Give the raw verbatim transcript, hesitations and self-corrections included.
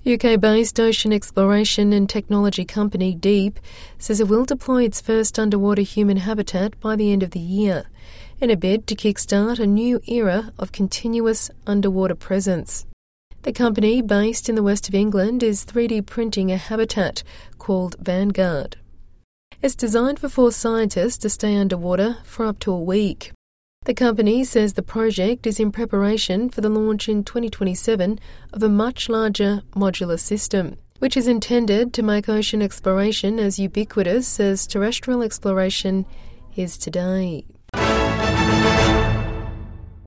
U K-based ocean exploration and technology company Deep says it will deploy its first underwater human habitat by the end of the year, in a bid to kickstart a new era of continuous underwater presence. The company, based in the west of England, is three D printing a habitat called Vanguard. It's designed for four scientists to stay underwater for up to a week. The company says the project is in preparation for the launch in twenty twenty-seven of a much larger modular system, which is intended to make ocean exploration as ubiquitous as terrestrial exploration is today.